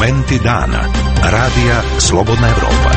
Momenti dana. Radija Slobodna Evropa.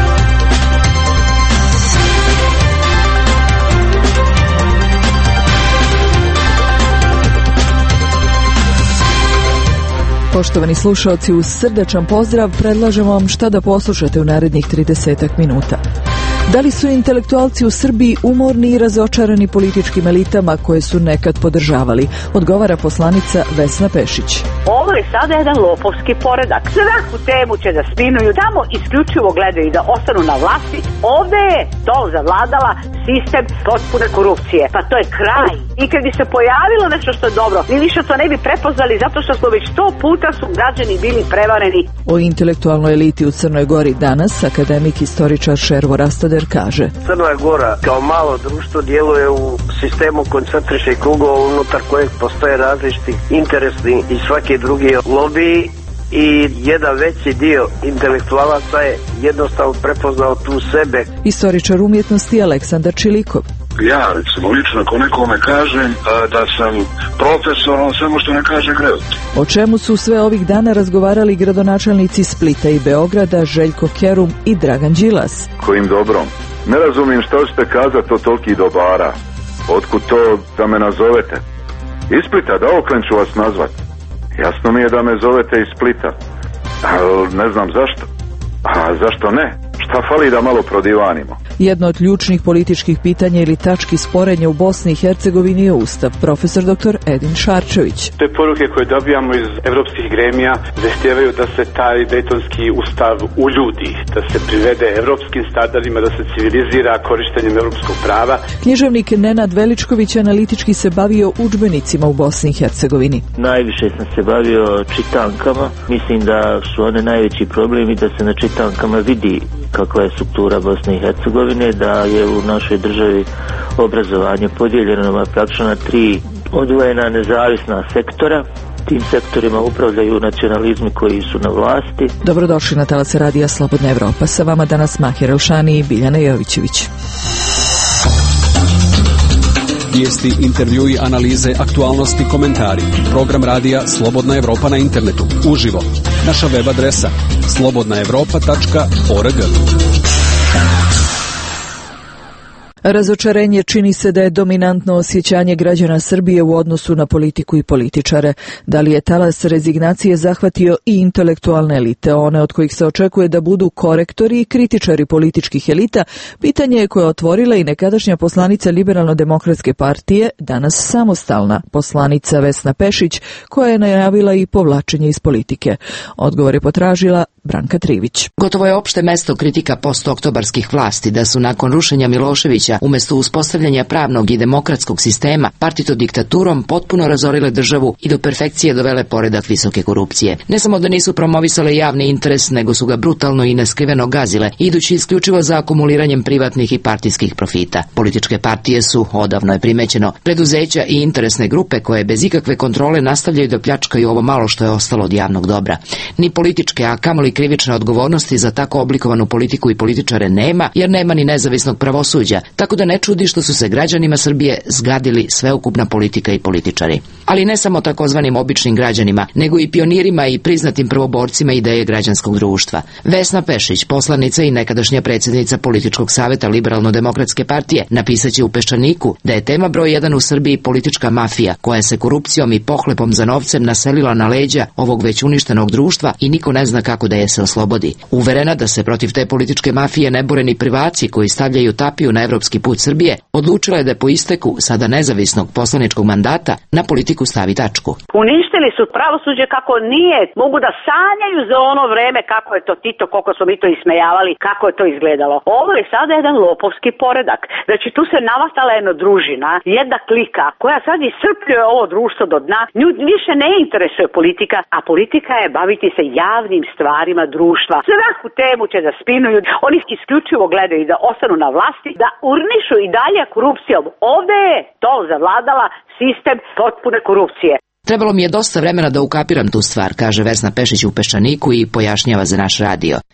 Poštovani slušalci, uz srdačan pozdrav predlažemo vam šta da poslušate u narednih 30 minuta. Da li su intelektualci u Srbiji umorni i razočarani političkim elitama koje su nekad podržavali? Odgovara poslanica Vesna Pešić. Ovo je sada jedan lopovski poredak. Svaku temu će da spinuju, tamo isključivo gledaju da ostanu na vlasti. Ovde je to zavladala sistem potpune korupcije. Pa to je kraj. I kad bi se pojavilo nešto što je dobro, mi više to ne bi prepoznali zato što smo već 100 puta su građani bili prevareni. O intelektualnoj eliti u Crnoj Gori danas akademik istoričar Šervo Rastader kaže. Crna Gora kao malo društvo djeluje u sistemu koncentričnih krugova unutar kojeg postoje različiti interesni i svaki drugi lobiji i jedan veći dio intelektualaca je jednostavno prepoznao tu sebe. Istoričar umjetnosti Aleksandar Čilikov. Ja, recimo, lično ako nekome kažem da sam profesor, on samo što ne kaže greut. O čemu su sve ovih dana razgovarali gradonačelnici Splita i Beograda, Željko Kerum i Dragan Đilas. Kojim dobrom? Ne razumijem što ćete kazati o toliki dobara. Otkud to da me nazovete? Iz Splita, da oklen ću vas nazvat. Jasno mi je da me zovete iz Splita. Ne znam zašto. A zašto ne? Šta fali da malo prodivanimo? Jedno od ključnih političkih pitanja ili tački sporenja u Bosni i Hercegovini je Ustav. Profesor dr. Edin Šarčević. Te poruke koje dobijamo iz evropskih gremija zahtijevaju da se taj Dejtonski ustav uljudi, da se privede evropskim standardima, da se civilizira korištenjem evropskog prava. Književnik Nenad Veličković analitički se bavio udžbenicima u Bosni i Hercegovini. Najviše sam se bavio čitankama. Mislim da su one najveći problem i da se na čitankama vidi kakva je struktura Bosne i Hercegovine, da je u našoj državi obrazovanje podijeljeno praktično na 3 odvojena nezavisna sektora. Tim sektorima upravljaju nacionalizmi koji su na vlasti. Dobrodošli na talase Radija Slobodna Evropa. Sa vama danas Mahir Elšani i Biljana Jovićević. Vijesti, intervjui, analize, aktualnosti, komentari. Program radija Slobodna Evropa na internetu. Uživo. Naša web adresa slobodnaevropa.org. Razočarenje čini se da je dominantno osjećanje građana Srbije u odnosu na politiku i političare. Da li je talas rezignacije zahvatio i intelektualne elite, one od kojih se očekuje da budu korektori i kritičari političkih elita, pitanje je koje je otvorila i nekadašnja poslanica Liberalno-demokratske partije, danas samostalna poslanica Vesna Pešić, koja je najavila i povlačenje iz politike. Odgovor je potražila Branka Trivić. Gotovo je opšte mesto kritika postoktobarskih vlasti da su nakon rušenja Miloševića umjesto uspostavljanja pravnog i demokratskog sistema partito diktaturom potpuno razorile državu i do perfekcije dovele poredak visoke korupcije. Ne samo da nisu promovisale javni interes, nego su ga brutalno i neskriveno gazile, idući isključivo za akumuliranjem privatnih i partijskih profita. Političke partije su, odavno je primećeno, preduzeća i interesne grupe koje bez ikakve kontrole nastavljaju da pljačkaju ovo malo što je ostalo od javnog dobra. Ni političke, a kamoli krivične odgovornosti za tako oblikovanu politiku i političare nema, jer nema ni nezavisnog pravosuđa, tako da ne čudi što su se građanima Srbije zgadili sveukupna politika i političari. Ali ne samo takozvanim običnim građanima, nego i pionirima i priznatim prvoborcima ideje građanskog društva. Vesna Pešić, poslanica i nekadašnja predsjednica Političkog saveta Liberalno-demokratske partije, napisaće u Peščaniku da je tema broj 1 u Srbiji politička mafija, koja se korupcijom i pohlepom za novcem naselila na leđa ovog već uništenog društva i niko ne zna kako da je se oslobodi. Uverena da se protiv te političke mafije ne bore ni privaci koji stavljaju tapiju na evropski put Srbije, odlučila je da po isteku sada nezavisnog poslaničkog mandata na politiku stavi tačku. Uništili su pravosuđe kako nije, mogu da sanjaju za ono vreme kako je to Tito, koliko smo mi to ismejavali, kako je to izgledalo. Ovo je sada jedan lopovski poredak. Znači tu se navatala jedna družina, jedna klika koja sad iscrpljuje ovo društvo do dna. Nju više ne interesuje politika, a politika je baviti se javnim stvarima društva. Svaku temu će da spinuju, oni isključivo gledaju da ostanu na vlasti, da urnišu i dalje korupcijom. Ovde je to zavladala sistem potpune korupcije. Trebalo mi je dosta vremena da ukapiram tu stvar, kaže Vesna Pešić u Peščaniku i pojašnjava za naš radio.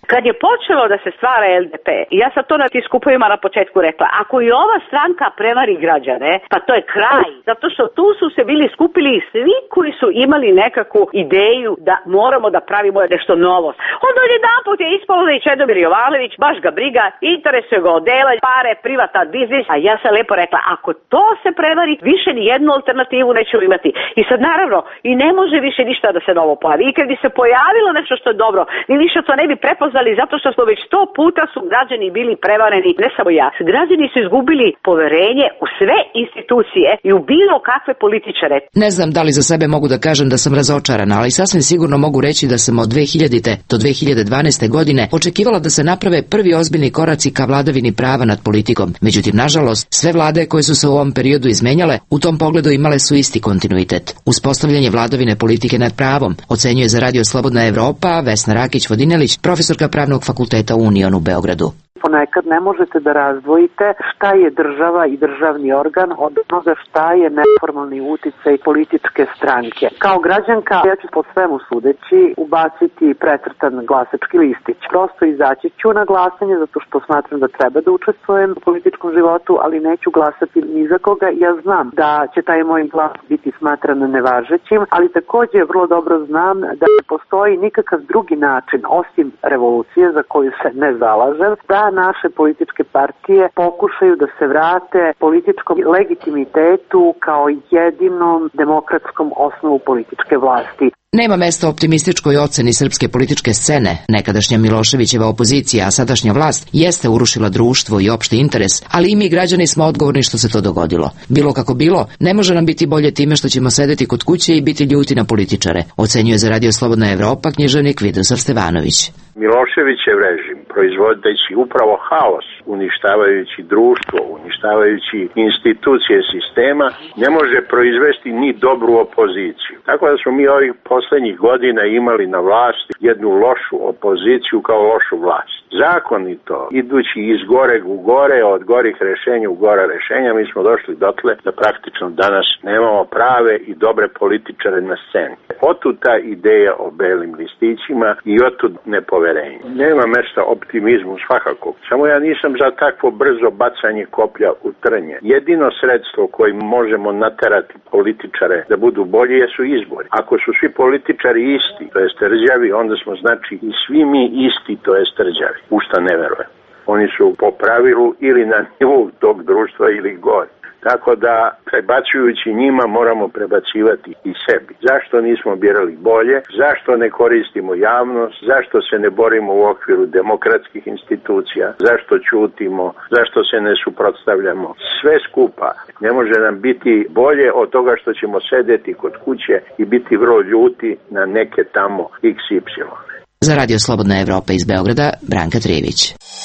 Kad je počelo da se stvara LDP, ja sam to na tim skupovima na početku rekla, ako i ova stranka prevari građane, pa to je kraj. Zato što tu su se bili skupili svi koji su imali nekakvu ideju da moramo da pravimo nešto novo. Onda jedanput je ispalo da i Čedomir Jovanović, baš ga briga, interesuje ga odela, pare, privatan biznis, a ja sam lepo rekla, ako to se prevari, više ni jednu alternativu nećemo imati. I sad naravno, i ne može više ništa da se novo pojavi. I kad bi se pojavilo nešto što je dobro, ni više to ne bi prepoznali zato što smo već 100 puta su građani bili prevareni, ne samo ja. Građani su izgubili poverenje u sve institucije i u bilo kakve političare. Ne znam da li za sebe mogu da kažem da sam razočarana, ali sasvim sigurno mogu reći da sam od 2000. do 2012. godine očekivala da se naprave prvi ozbiljni koraci ka vladavini prava nad politikom. Međutim, nažalost, sve vlade koje su se u ovom periodu izmenjale, u tom pogledu imale su isti kontinuitet. Uspostavljanje vladavine politike nad pravom, ocenjuje za Radio Slobodna Evropa Vesna Rakić-Vodinelić, profesorka Pravnog fakulteta Union u Beogradu. Ponekad ne možete da razdvojite šta je država i državni organ od onoga šta je neformalni uticaj političke stranke. Kao građanka ja ću po svemu sudeći ubaciti precrtan glasački listić. Prosto izaći ću na glasanje zato što smatram da treba da učestvujem u političkom životu, ali neću glasati ni za koga. Ja znam da će taj moj glas biti smatran nevažećim, ali takođe vrlo dobro znam da ne postoji nikakav drugi način osim revolucije za koju se ne zalažem, da naše političke partije pokušaju da se vrate političkom legitimitetu kao jedinom demokratskom osnovu političke vlasti. Nema mesta optimističkoj oceni srpske političke scene. Nekadašnja Miloševićeva opozicija, a sadašnja vlast jeste urušila društvo i opšti interes, ali i mi građani smo odgovorni što se to dogodilo. Bilo kako bilo, ne može nam biti bolje time što ćemo sedeti kod kuće i biti ljuti na političare, ocenjuje za Radio Slobodna Evropa književnik Vidosav Stevanović. Miloševićev režim, proizvodeći upravo haos, uništavajući društvo, uništavajući institucije sistema, ne može proizvesti ni dobru opoziciju. Tako da smo mi ovih poslednjih godina imali na vlasti jednu lošu opoziciju kao lošu vlast. Zakonito, idući iz goreg u gore, od gorih rešenja u gora rešenja, mi smo došli dotle da praktično danas nemamo prave i dobre političare na sceni. Otud ta ideja o belim listićima i otud nepoverenje. Nema mesta optimizmu svakako. Samo ja nisam za takvo brzo bacanje koplja u trnje. Jedino sredstvo kojim možemo naterati političare da budu bolji jesu izbori. Ako su svi političari isti, to jest rđavi, onda smo znači i svi mi isti, to jest rđavi. U šta ne verujem. Oni su po pravilu ili na nivou tog društva ili gore. Tako da, prebacujući njima, moramo prebacivati i sebi. Zašto nismo birali bolje? Zašto ne koristimo javnost? Zašto se ne borimo u okviru demokratskih institucija? Zašto ćutimo? Zašto se ne suprotstavljamo? Sve skupa ne može nam biti bolje od toga što ćemo sedeti kod kuće i biti vrlo ljuti na neke tamo XY. Za Radio Slobodna Evropa iz Beograda, Branka Trijević.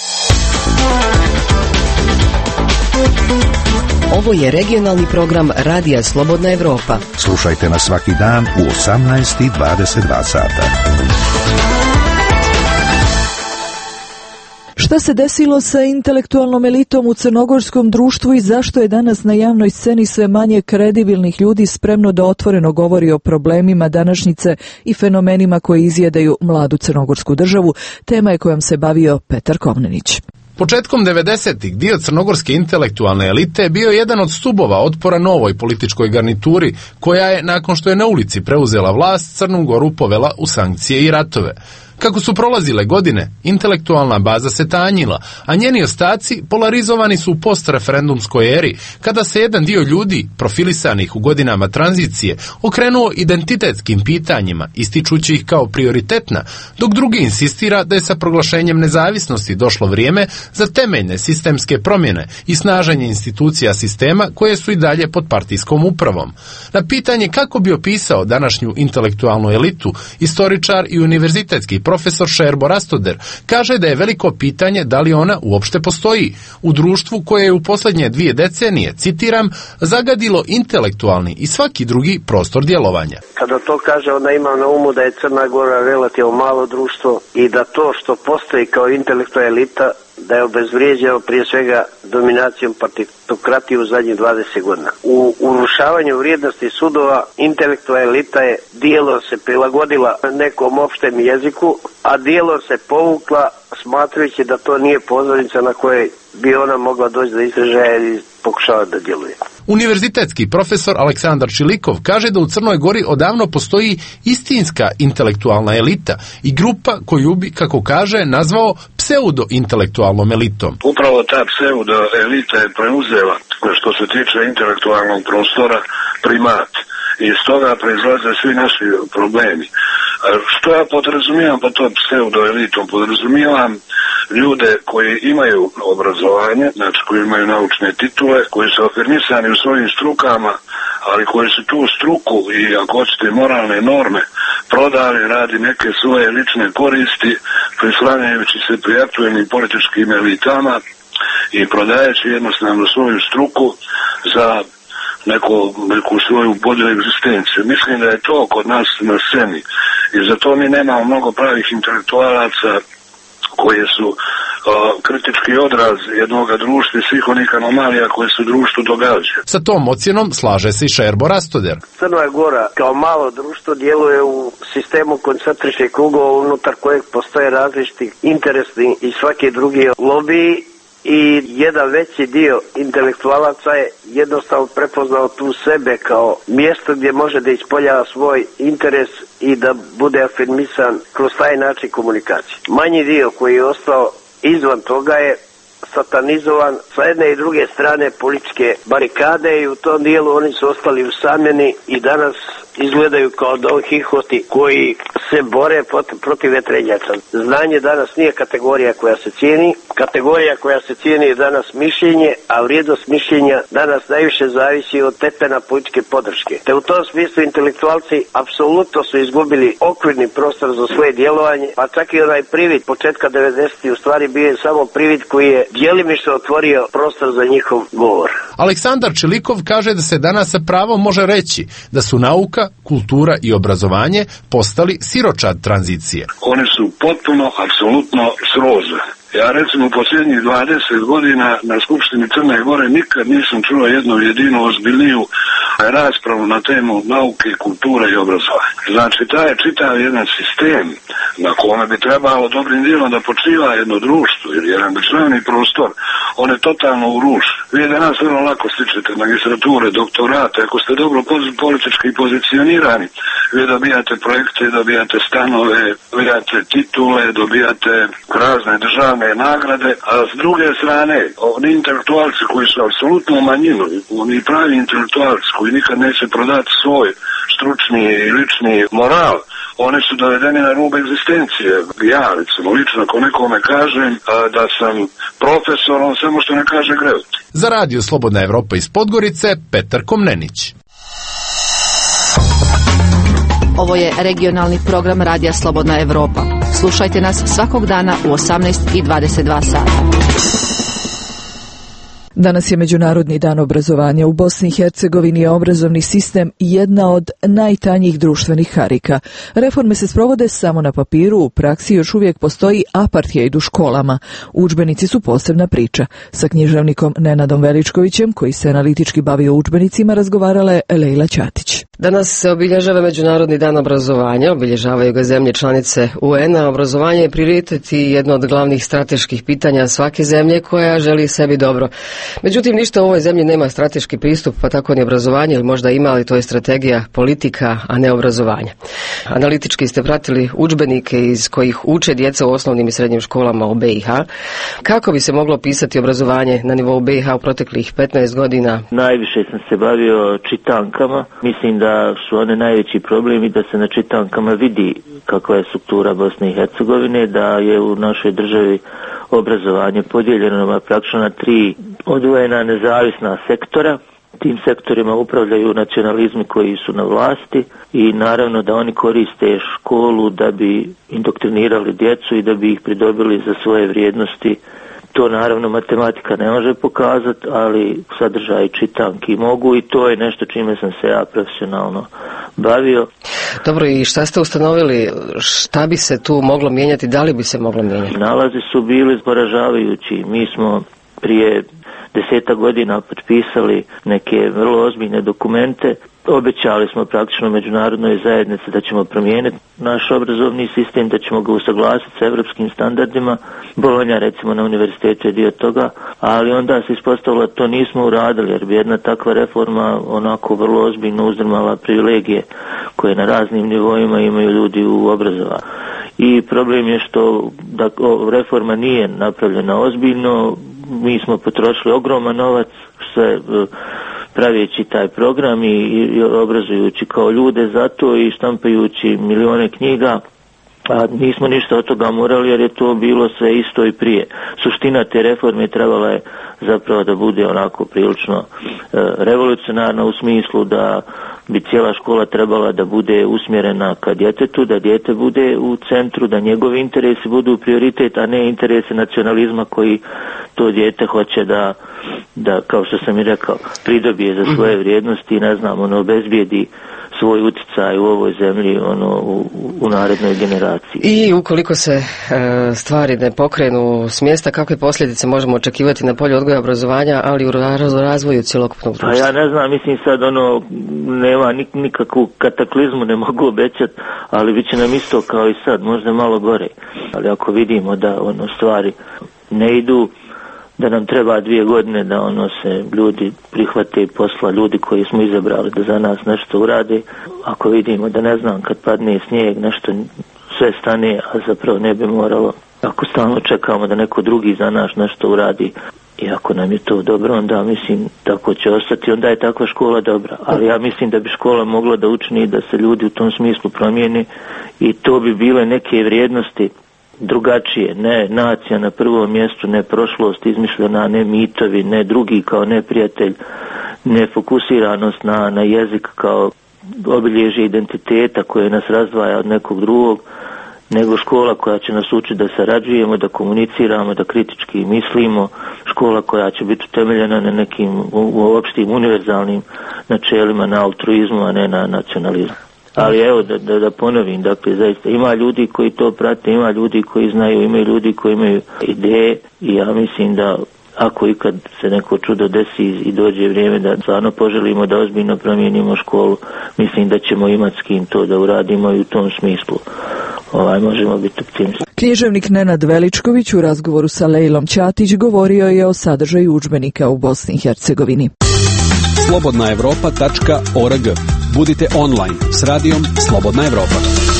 Ovo je regionalni program Radija Slobodna Evropa. Slušajte nas svaki dan u 18:22 sata. Šta se desilo sa intelektualnom elitom u crnogorskom društvu i zašto je danas na javnoj sceni sve manje kredibilnih ljudi spremno da otvoreno govori o problemima današnjice i fenomenima koji izjedaju mladu crnogorsku državu, tema je kojom se bavio Petar Kovnenić. Početkom 90-ih dio crnogorske intelektualne elite bio je jedan od stubova otpora novoj političkoj garnituri, koja je, nakon što je na ulici preuzela vlast, Crnu Goru povela u sankcije i ratove. Kako su prolazile godine, intelektualna baza se tanjila, a njeni ostaci polarizovani su u postreferendumskoj eri, kada se jedan dio ljudi, profilisanih u godinama tranzicije, okrenuo identitetskim pitanjima, ističući ih kao prioritetna, dok drugi insistira da je sa proglašenjem nezavisnosti došlo vrijeme za temeljne sistemske promjene i snaženje institucija sistema koje su i dalje pod partijskom upravom. Na pitanje kako bi opisao današnju intelektualnu elitu, istoričar i univerzitetski profesor Šerbo Rastoder kaže da je veliko pitanje da li ona uopšte postoji u društvu koje je u posljednje 2 decenije, citiram, zagadilo intelektualni i svaki drugi prostor djelovanja. Kada to kaže, ona ima na umu da je Crna Gora relativno malo društvo i da to što postoji kao intelektualna elita da je obezvrijeđao prije svega dominacijom partitokratije u zadnjih 20 godina. U urušavanju vrijednosti sudova intelektualna elita je dijelo se prilagodila nekom opštem jeziku, a dijelo se povukla smatrajući da to nije pozornica na kojoj bi ona mogla doći do izražaja i pokušava da djeluje. Univerzitetski profesor Aleksandar Čilikov kaže da u Crnoj Gori odavno postoji istinska intelektualna elita i grupa koju bi, kako kaže, nazvao pseudo-intelektualnom elitom. Upravo ta pseudo-elita je preuzela, što se tiče intelektualnog prostora, primat. I iz toga proizlaze svi naši problemi. Što ja podrazumijevam po tom pseudo-elitom? Podrazumijevam ljude koji imaju obrazovanje, znači koji imaju naučne titule, koji su afirmisani u svojim strukama, ali koji su tu struku i, ako hoćete, moralne norme prodali radi neke svoje lične koristi, prislanjajući se pri aktuelnim političkim elitama i prodajući jednostavno svoju struku za neku svoju bolju egzistenciju. Mislim da je to kod nas na sceni i zato mi nemamo mnogo pravih intelektualaca koje su kritički odraz jednog društva i svih onih anomalija koje se društvu događaju. Sa tom ocjenom slaže se i Šerbo Rastoder. Crna Gora kao malo društvo djeluje u sistemu koncentričnih krugova unutar kojeg postoje različiti interesni i svaki drugi lobiji i jedan veći dio intelektualaca je jednostavno prepoznao tu sebe kao mjesto gdje može da ispoljava svoj interes i da bude afirmisan kroz taj način komunikacije. Manji dio koji je ostao izvan toga je satanizovan sa jedne i druge strane političke barikade i u tom dijelu oni su ostali usamljeni i danas izgledaju kao Don Quixoti koji se bore protiv vetrenjača. Znanje danas nije kategorija koja se cijeni. Kategorija koja se cijeni je danas mišljenje, a vrijednost mišljenja danas najviše zavisi od stepena političke podrške. Te u tom smislu intelektualci apsolutno su izgubili okvirni prostor za svoje djelovanje, pa čak i onaj privid početka 90. u stvari bio je samo privid koji je djelimično otvorio prostor za njihov govor. Aleksandar Čilikov kaže da se danas sa pravom može reći da su nauka, kultura i obrazovanje postali siročad tranzicije. One su potpuno, apsolutno sroze. Ja recimo posljednjih 20 godina na Skupštini Crne Gore nikad nisam čuo jednu jedinu ozbiljniju raspravu na temu nauke, kulture i obrazovanja. Znači, taj je čitav jedan sistem na kome bi trebalo dobrim dijelom da počiva jedno društvo ili jedan državni prostor, on je totalno urušen. Vi danas vrlo lako stičete magistrature, doktorate, ako ste dobro politički pozicionirani, vi dobijate projekte, dobijate stanove, dobijate titule, dobijate razne državne nagrade, a s druge strane, oni intelektualci koji su apsolutno manjinu, oni pravi intelektualci koji nikad neće prodati svoj stručni i lični moral, oni su dovedeni na rub egzistencije. Ja, recimo, lično ako nekome kažem da sam profesor, on samo što ne kaže grevati. Za Radio Slobodna Evropa iz Podgorice, Petar Komnenić. Ovo je regionalni program Radija Slobodna Evropa. Slušajte nas svakog dana u 18:22 sata. Danas je Međunarodni dan obrazovanja. U Bosni i Hercegovini je obrazovni sistem jedna od najtanjih društvenih karika. Reforme se sprovode samo na papiru, u praksi još uvijek postoji apartheid u školama. Udžbenici su posebna priča. Sa književnikom Nenadom Veličkovićem, koji se analitički bavio udžbenicima, razgovarala je Lejla Ćatić. Danas se obilježava Međunarodni dan obrazovanja, obilježavaju ga zemlje članice UN-a. Obrazovanje je prioritet i jedno od glavnih strateških pitanja svake zemlje koja želi sebi dobro. Međutim, ništa u ovoj zemlji nema strateški pristup, pa tako ni obrazovanje, ili možda ima, ali to je strategija politika, a ne obrazovanje. Analitički ste pratili udžbenike iz kojih uče djeca u osnovnim i srednjim školama u BiH. Kako bi se moglo pisati obrazovanje na nivou BiH u proteklih 15 godina? Najviše sam se bavio čitankama. Mislim da su one najveći problemi, da se na čitankama vidi kakva je struktura Bosne i Hercegovine, da je u našoj državi obrazovanje podijeljeno praktično na 3 odvojena nezavisna sektora. Tim sektorima upravljaju nacionalizmi koji su na vlasti i naravno da oni koriste školu da bi indoktrinirali djecu i da bi ih pridobili za svoje vrijednosti To naravno matematika ne može pokazati, ali sadržaj čitanki mogu i to je nešto čime sam se ja profesionalno bavio. Dobro, i šta ste ustanovili? Šta bi se tu moglo mijenjati? Da li bi se moglo mijenjati? Nalazi su bili poražavajući. Mi smo prije 10 godina potpisali neke vrlo ozbiljne dokumente. Obećali smo praktično međunarodnoj zajednici da ćemo promijeniti naš obrazovni sistem, da ćemo ga usaglasiti sa evropskim standardima. Bolonja recimo na univerzitetu je dio toga, ali onda se ispostavilo da to nismo uradili, jer bi jedna takva reforma onako vrlo ozbiljno uzdrmala privilegije koje na raznim nivoima imaju ljudi u obrazovanju. I problem je što da reforma nije napravljena ozbiljno, mi smo potrošili ogroman novac sve pravijeći taj program i obrazujući kao ljude za to i štampajući milione knjiga, a nismo ništa od toga morali jer je to bilo sve isto i prije. Suština te reforme trebala je zapravo da bude onako prilično revolucionarna u smislu da bi cijela škola trebala da bude usmjerena ka djetetu, da dijete bude u centru, da njegovi interesi budu prioritet, a ne interese nacionalizma koji to dijete hoće da kao što sam i rekao, pridobije za svoje vrijednosti i ne znam, obezbijedi svoj utjecaj u ovoj zemlji u narednoj generaciji. I ukoliko se stvari ne pokrenu s mjesta, kakve posljedice možemo očekivati na polju odgoja i obrazovanja, ali u razvoju cjelokupnog društva? Pa ja ne znam, mislim sad nema nikakvu kataklizmu, ne mogu obećati, ali bit će nam isto kao i sad, možda malo gore. Ali ako vidimo da stvari ne idu, da nam treba 2 godine da se ljudi prihvate posla, ljudi koji smo izabrali da za nas nešto urade. Ako vidimo da ne znam kad padne snijeg nešto sve stane, a zapravo ne bi moralo. Ako stalno čekamo da neko drugi za nas nešto uradi i ako nam je to dobro, onda mislim tako će ostati, onda je takva škola dobra. Ali ja mislim da bi škola mogla da učini da se ljudi u tom smislu promijene i to bi bile neke vrijednosti drugačije, ne nacija na prvom mjestu, ne prošlost izmišljena, ne mitovi, ne drugi kao neprijatelj, ne fokusiranost na jezik kao obilježje identiteta koje nas razdvaja od nekog drugog, nego škola koja će nas učiti da sarađujemo, da komuniciramo, da kritički mislimo, škola koja će biti utemeljena na nekim opštim univerzalnim načelima, na altruizmu, a ne na nacionalizmu. Ali evo da ponovim, dakle zaista ima ljudi koji to prate, ima ljudi koji znaju, imaju ljudi koji imaju ideje i ja mislim da ako ikad se neko čudo desi i dođe vrijeme da stvarno poželimo da ozbiljno promijenimo školu, mislim da ćemo imati s kim to da uradimo i u tom smislu možemo biti optimisti. Književnik Nenad Veličković u razgovoru sa Lejlom Ćatić govorio je o sadržaju udžbenika u Bosni i Hercegovini. slobodnaevropa.org. Budite online s radijom Slobodna Evropa.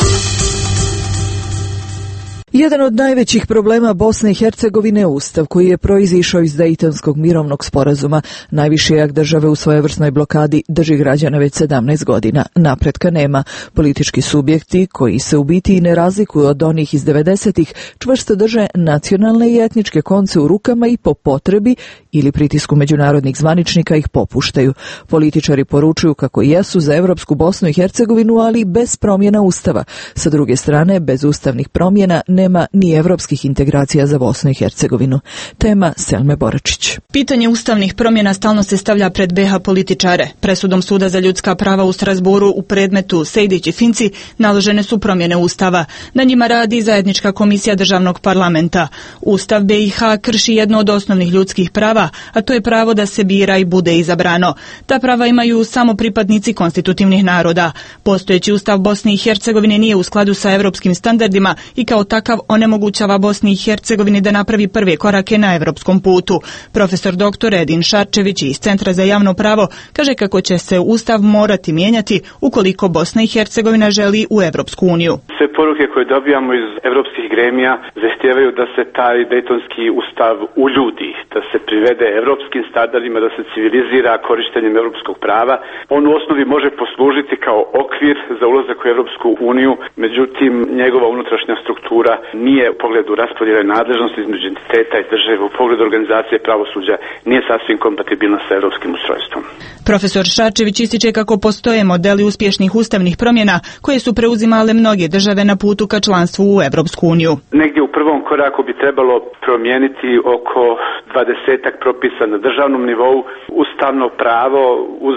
Jedan od najvećih problema Bosne i Hercegovine je Ustav koji je proizišao iz Dejtonskog mirovnog sporazuma. Najviši jak države u svojevrsnoj blokadi drži građana već 17 godina. Napretka nema. Politički subjekti, koji se u biti i ne razlikuju od onih iz 90-ih, čvrsto drže nacionalne i etničke konce u rukama i po potrebi ili pritisku međunarodnih zvaničnika ih popuštaju. Političari poručuju kako jesu za evropsku Bosnu i Hercegovinu, ali bez promjena Ustava. Sa druge strane, bez ustavnih promjena nema ni evropskih integracija za Bosnu i Hercegovinu. Tema Selme Boračić. Pitanje ustavnih promjena stalno se stavlja pred BiH političare. Presudom Suda za ljudska prava u Strasbourgu u predmetu Sejdić i Finci naložene su promjene Ustava. Na njima radi zajednička komisija državnog parlamenta. Ustav BiH krši jedno od osnovnih ljudskih prava, a to je pravo da se bira i bude izabrano. Ta prava imaju samo pripadnici konstitutivnih naroda. Postojeći Ustav Bosne i Hercegovine nije u skladu sa evropskim standardima i kao takav onemogućava Bosni i Hercegovini da napravi prve korake na evropskom putu. Profesor dr. Edin Šarčević iz Centra za javno pravo kaže kako će se Ustav morati mijenjati ukoliko Bosna i Hercegovina želi u Evropsku uniju. Sve poruke koje dobijamo iz evropskih gremija zahtijevaju da se taj Dejtonski ustav uljudi, da se privede evropskim standardima, da se civilizira korištenjem evropskog prava. On u osnovi može poslužiti kao okvir za ulazak u Evropsku uniju, međutim njegova unutrašnja struktura nije u pogledu raspodjele nadležnosti između entiteta i države, u pogledu organizacije pravosuđa nije sasvim kompatibilna sa evropskim ustrojstvom. Profesor Šarčević ističe kako postoje modeli uspješnih ustavnih promjena koje su preuzimale mnoge države na putu ka članstvu u Evropsku uniju. Negdje u prvom prvom koraku bi trebalo promijeniti oko 20-ak propisa na državnom nivou. Ustavno pravo uz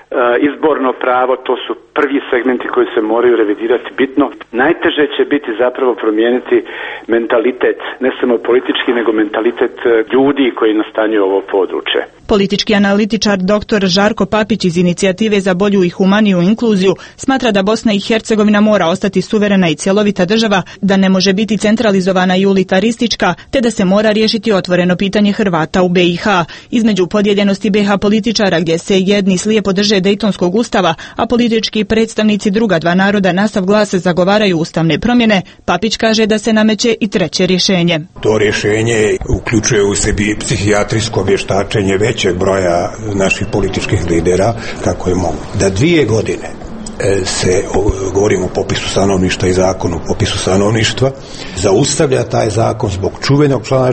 izborno pravo, to su prvi segmenti koji se moraju revidirati bitno. Najteže će biti zapravo promijeniti mentalitet, ne samo politički, nego mentalitet ljudi koji nastanjuju ovo područje. Politički analitičar dr. Žarko Papić iz Inicijative za bolju i humaniju inkluziju smatra da Bosna i Hercegovina mora ostati suverena i cjelovita država, da ne može biti centralizovana i unitaristička, te da se mora riješiti otvoreno pitanje Hrvata u BiH. Između podijeljenosti BiH političara gdje se jedni slijepo drže Dejtonskog ustava, a politički predstavnici druga dva naroda na sav glas zagovaraju ustavne promjene, Papić kaže da se nameće i treće rješenje. To rješenje uključuje u sebi psihijatrijsko vještačenje većeg broja naših političkih lidera, kako je moguće. Da 2 godine se, govorimo o popisu stanovništva i zakonu o popisu stanovništva, zaustavlja taj zakon zbog čuvenog člana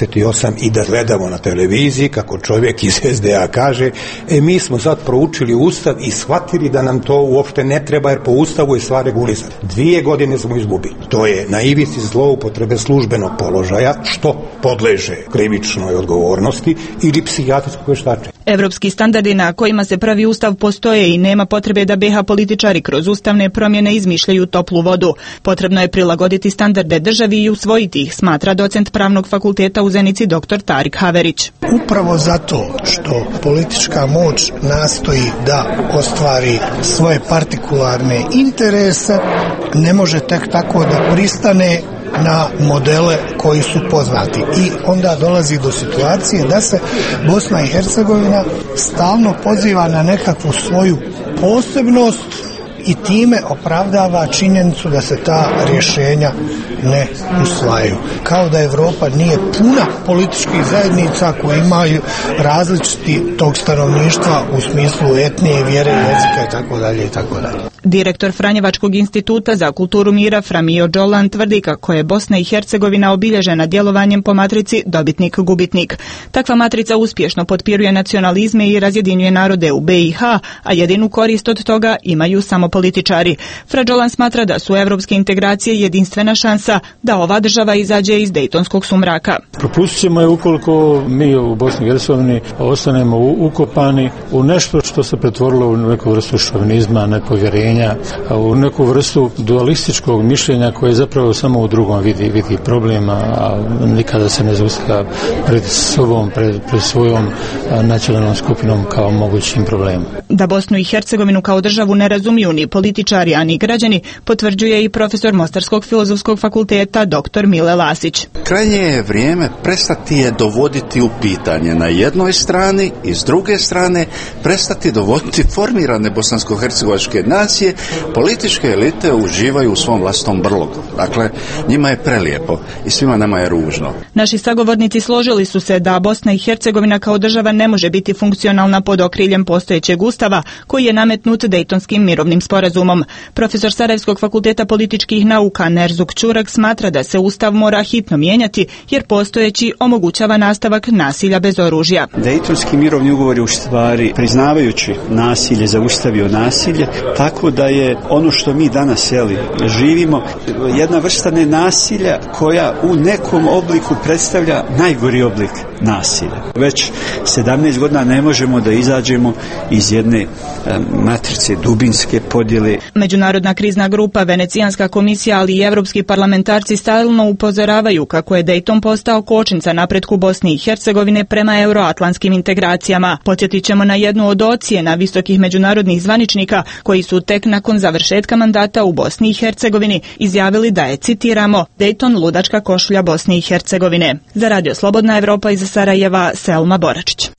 48 i da gledamo na televiziji kako čovjek iz SDA kaže, mi smo sad proučili Ustav i shvatili da nam to uopšte ne treba jer po Ustavu je stvar regulisana. 2 godine smo izgubili. To je na ivici zloupotrebe službenog položaja što podleže krivičnoj odgovornosti ili psihijatrijskog vještačenja. Evropski standardi na kojima se pravi ustav postoje i nema potrebe da BiH političari kroz ustavne promjene izmišljaju toplu vodu. Potrebno je prilagoditi standarde državi i usvojiti ih, smatra docent Pravnog fakulteta u Zenici dr. Tarik Haverić. Upravo zato što politička moć nastoji da ostvari svoje partikularne interese, ne može tek tako da pristane na modele koji su poznati. I onda dolazi do situacije da se Bosna i Hercegovina stalno poziva na nekakvu svoju posebnost i time opravdava činjenicu da se ta rješenja ne usvajaju. Kao da Europa nije puna političkih zajednica koje imaju različiti tog stanovništva u smislu etnije, vjere, jezika itd. itd. Direktor Franjevačkog instituta za kulturu mira Framio Đolan tvrdi kako je Bosna i Hercegovina obilježena djelovanjem po matrici dobitnik-gubitnik. Takva matrica uspješno potpiruje nacionalizme i razjedinjuje narode u BiH, a jedinu korist od toga imaju samo političari. Fra Đolan smatra da su evropske integracije jedinstvena šansa da ova država izađe iz dejtonskog sumraka. Propustit ćemo je ukoliko mi u Bosni i Hercegovini ostanemo ukopani u nešto što se pretvorilo u neku vrstu šovinizma, nepovjerenja, u neku vrstu dualističkog mišljenja koje zapravo samo u drugom vidi problema, a nikada se ne zaustavlja pred sobom, pred svojom nacionalnom skupinom kao mogućim problemom. Da Bosnu i Hercegovinu kao državu ne razumiju ni političari, a ni građani, potvrđuje i profesor Mostarskog filozofskog fakulteta dr. Mile Lasić. Krajnje je vrijeme prestati je dovoditi u pitanje na jednoj strani i s druge strane prestati dovoditi formirane bosansko-hercegovačke nacije. Političke elite uživaju u svom vlastnom brlogu. Dakle, njima je prelijepo i svima nama je ružno. Naši sagovornici složili su se da Bosna i Hercegovina kao država ne može biti funkcionalna pod okriljem postojećeg ustava koji je nametnut Dejtonskim mirovnim sporazumom. Profesor Sarajevskog fakulteta političkih nauka Nerzuk Čurak smatra da se ustav mora hitno mijenjati jer postojeći omogućava nastavak nasilja bez oružja. Dejtonski mirovni ugovor je u stvari priznavajući nasilje zaustavio nasilje, tako da je ono što mi danas živimo jedna vrsta nenasilja koja u nekom obliku predstavlja najgori oblik nasilja. Već 17 godina ne možemo da izađemo iz jedne matrice dubinske podjele. Međunarodna krizna grupa, Venecijanska komisija, ali i evropski parlamentarci stalno upozoravaju kako je Dejton postao kočnica napretku Bosne i Hercegovine prema euroatlantskim integracijama. Podsjetit ćemo na jednu od ocjena visokih međunarodnih zvaničnika koji su tek nakon završetka mandata u Bosni i Hercegovini izjavili da je, citiramo, Dejton ludačka košulja Bosne i Hercegovine. Za Radio Slobodna Evropa iz Sarajeva, Selma Boračić.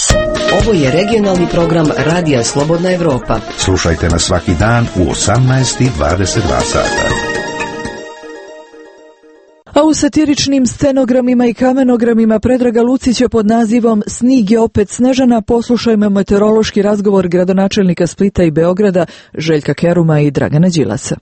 Ovo je regionalni program Radija Slobodna Evropa. Slušajte nas svaki dan u 18:22 sata. A u satiričnim scenogramima i kamenogramima Predraga Lucića pod nazivom Snig je opet Snežana poslušajmo meteorološki razgovor gradonačelnika Splita i Beograda Željka Keruma i Dragana Đilasa.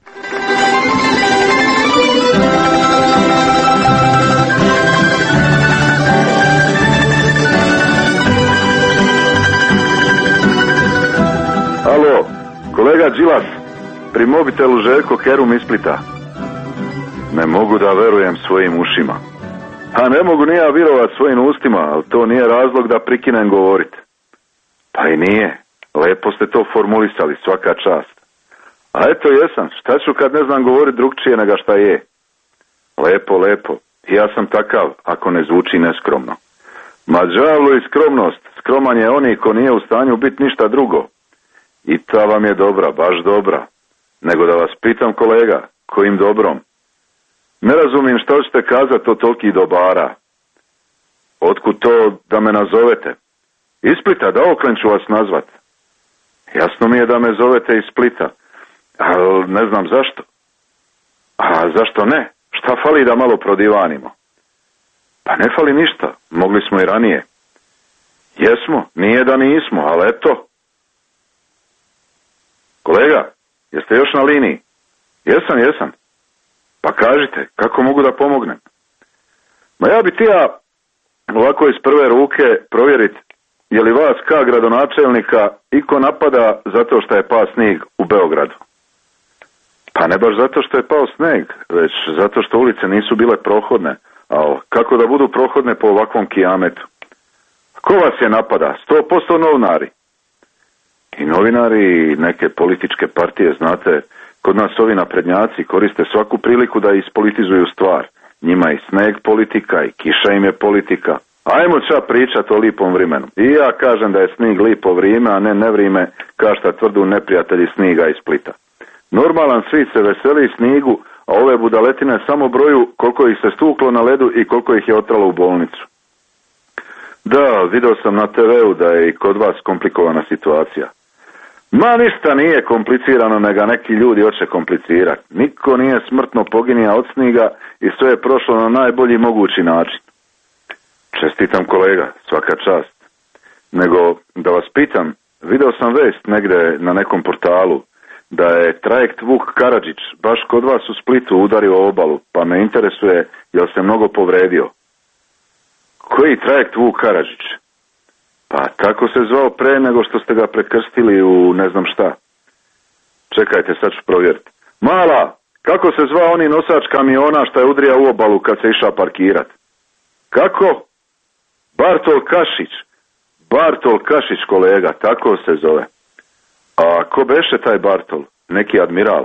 Alo, kolega Đilas, pri mobitelu Željko Kerum iz Splita. Ne mogu da verujem svojim ušima. A ne mogu ni ja virovat svojim ustima, ali to nije razlog da prikinem govorit. Pa i nije. Lepo ste to formulisali, svaka čast. A eto jesam, šta ću kad ne znam govorit drugčije nego šta je? Lepo, lepo. Ja sam takav, ako ne zvuči neskromno. Ma đavlo i skromnost. Skroman je oni ko nije u stanju biti ništa drugo. I ta vam je dobra, baš dobra. Nego da vas pitam, kolega, kojim dobrom? Ne razumijem šta ćete kazati o toliki dobara. Otkud to da me nazovete? Iz Splita, da oklen ću vas nazvat. Jasno mi je da me zovete iz Splita, ali ne znam zašto. A zašto ne? Šta fali da malo prodivanimo? Pa ne fali ništa, mogli smo i ranije. Jesmo, nije da nismo, ali eto. Kolega, jeste još na liniji? Jesam. Pa kažite, kako mogu da pomognem? Ma ja bi tija ovako iz prve ruke provjerit je li vas ka gradonačelnika iko napada zato što je pao snijeg u Beogradu. Pa ne baš zato što je pao snijeg, već zato što ulice nisu bile prohodne. A kako da budu prohodne po ovakvom kijametu? Ko vas je napada? 100% novinari. I novinari i neke političke partije, znate, kod nas ovi naprednjaci koriste svaku priliku da ispolitizuju stvar. Njima i sneg politika i kiša im je politika. Ajmo ča pričat o lipom vrimenu. I ja kažem da je snig lipo vrime, a ne nevrime, kao šta tvrdu neprijatelji sniga iz Splita. Normalan svijet se veseli snigu, a ove budaletine samo broju koliko ih se stuklo na ledu i koliko ih je otralo u bolnicu. Da, vidio sam na TV-u da je i kod vas komplikovana situacija. Ma ništa nije komplicirano, nego neki ljudi hoće komplicirati. Niko nije smrtno poginija od sniga i sve je prošlo na najbolji mogući način. Čestitam kolega, svaka čast. Nego, da vas pitam, vidio sam vest negde na nekom portalu da je trajekt Vuk Karadžić baš kod vas u Splitu udario obalu, pa me interesuje jel se mnogo povredio. Koji trajekt Vuk Karadžić? Pa tako se zvao pre nego što ste ga prekrstili u ne znam šta. Čekajte, sad ću provjeriti. Mala, kako se zvao oni nosač kamiona što je udrija u obalu kad se iša parkirat? Kako? Bartol Kašić, kolega, tako se zove. A ko beše taj Bartol? Neki admiral.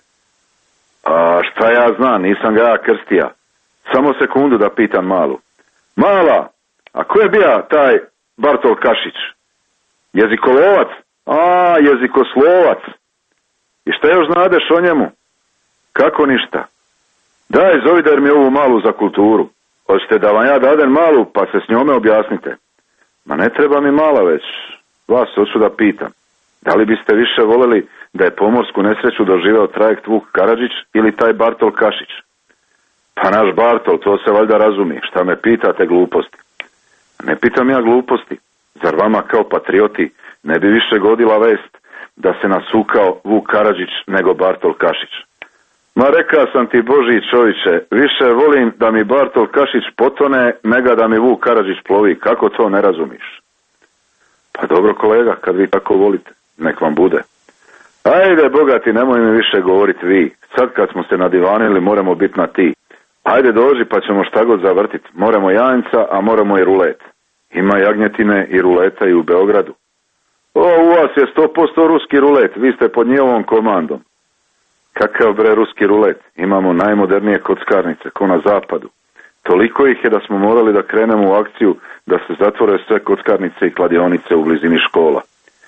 A šta ja znam, nisam ga ja krstija. Samo sekundu da pitam Malu. Mala, a ko je bija taj Bartol Kašić? Jezikolovac? A, jezikoslovac. I šta još znadeš o njemu? Kako ništa? Daj, zovi da mi je ovu Malu za kulturu. Hoćete da vam ja dadem Malu, pa se s njome objasnite. Ma ne treba mi Mala već. Vas hoću da pitam. Da li biste više voljeli da je pomorsku nesreću doživeo trajekt Vuk Karadžić ili taj Bartol Kašić? Pa naš Bartol, to se valjda razumije. Šta me pitate gluposti? Ne pitam ja gluposti. Zar vama kao patrioti ne bi više godila vest da se nasukao Vuk Karadžić nego Bartol Kašić? Ma rekao sam ti, Boži čovječe, više volim da mi Bartol Kašić potone nego da mi Vuk Karadžić plovi. Kako to ne razumiš? Pa dobro kolega, kad vi tako volite, nek vam bude. Ajde, bogati, nemoj mi više govoriti vi. Sad kad smo se nadivanili, moramo biti na ti. Ajde dođi pa ćemo šta god zavrtiti. Moramo janjca, a moramo i rulet. Ima jagnjetine i ruleta i u Beogradu. O, u vas je 100% ruski rulet, vi ste pod njihovom komandom. Kakav bre ruski rulet? Imamo najmodernije kockarnice, ko na zapadu. Toliko ih je da smo morali da krenemo u akciju da se zatvore sve kockarnice i kladionice u blizini škola.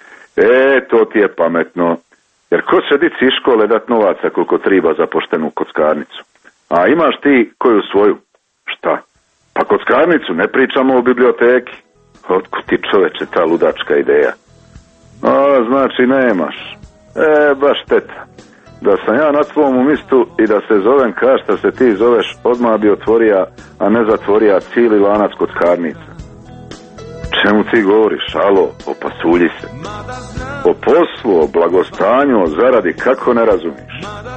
To ti je pametno. Jer ko će dici iz škole dat novaca koliko treba za poštenu kockarnicu? A imaš ti koju svoju? Šta? Pa kockarnicu, ne pričamo o biblioteki. Otkud ti čoveče ta ludačka ideja? A, znači nemaš. Baš šteta. Da sam ja na tvom mistu i da se zovem kao što se ti zoveš, odmah bi otvorija, a ne zatvorija cijeli lanac kockarnica. Čemu ti govoriš? Alo, opasulji se. O poslu, o blagostanju, o zaradi, kako ne razumiješ?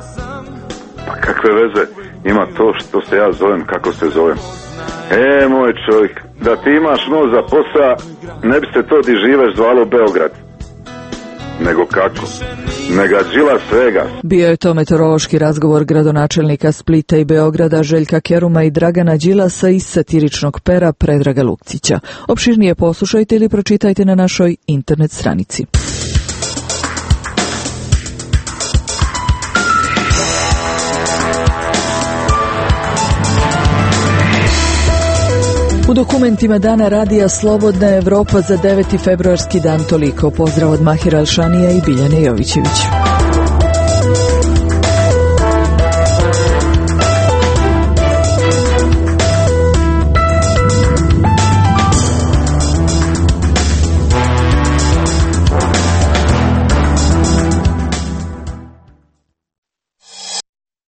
Pa kakve veze ima to što se ja zovem kako se zovem? Moj čovjek, da ti imaš nos za posa, ne bi se to di živeš zvalo Beograd. Nego kako? Nega Đilas Vegas. Bio je to meteorološki razgovor gradonačelnika Splita i Beograda Željka Keruma i Dragana Đilasa iz satiričnog pera Predraga Lukcića. Opširnije poslušajte ili pročitajte na našoj internet stranici. U dokumentima Dana radija Slobodna Evropa za 9. februarski dan toliko. Pozdrav od Mahira Alšanija i Biljane Jovićević.